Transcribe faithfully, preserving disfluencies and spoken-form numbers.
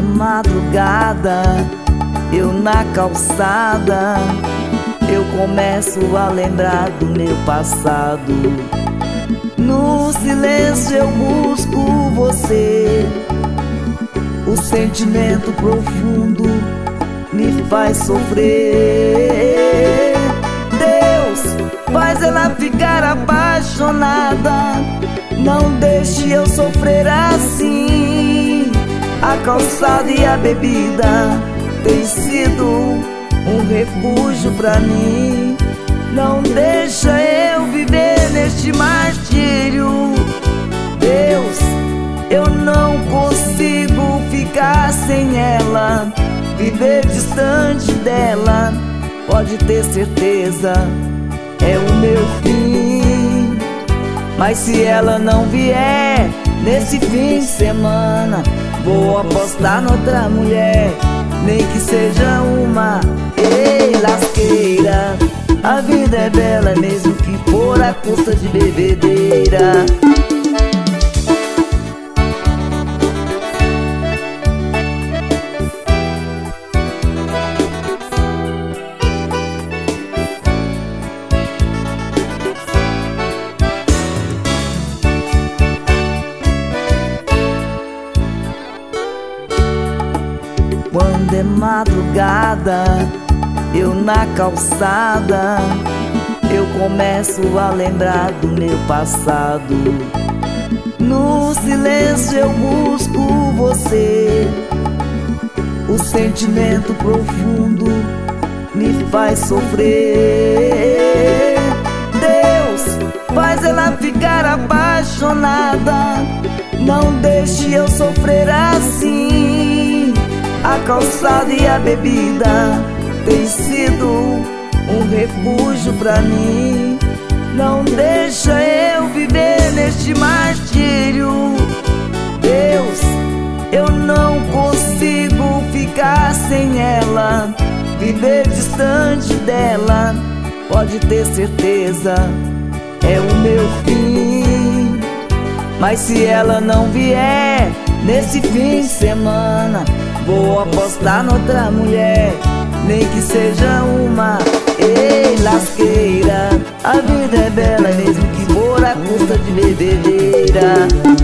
é madrugada, eu na calçada, eu começo a lembrar do meu passado. No silêncio eu busco você, o sentimento profundo me faz sofrer. Deus, faz ela ficar apaixonada, não deixe eu sofrer assim. A calçada e a bebida tem sido um refúgio pra mim. Não deixa eu viver neste martírio. Deus, eu não consigo ficar sem ela, viver distante dela, pode ter certeza, é o meu fim. Mas se ela não vier nesse fim de semana, vou apostar noutra mulher, nem que seja uma. Ei, lasqueira, a vida é bela mesmo que for à custa de bebedeira. Quando é madrugada, eu na calçada, eu começo a lembrar do meu passado. No silêncio eu busco você, o sentimento profundo me faz sofrer. Deus, faz ela ficar apaixonada, não deixe eu sofrer assim. A calçada e a bebida tem sido um refúgio pra mim. Não deixa eu viver neste martírio. Deus, eu não consigo ficar sem ela, viver distante dela, pode ter certeza, é o meu fim. Mas se ela não vier nesse fim de semana, vou apostar noutra mulher, nem que seja uma. Ei, lasqueira, a vida é bela mesmo que for à custa de bebedeira.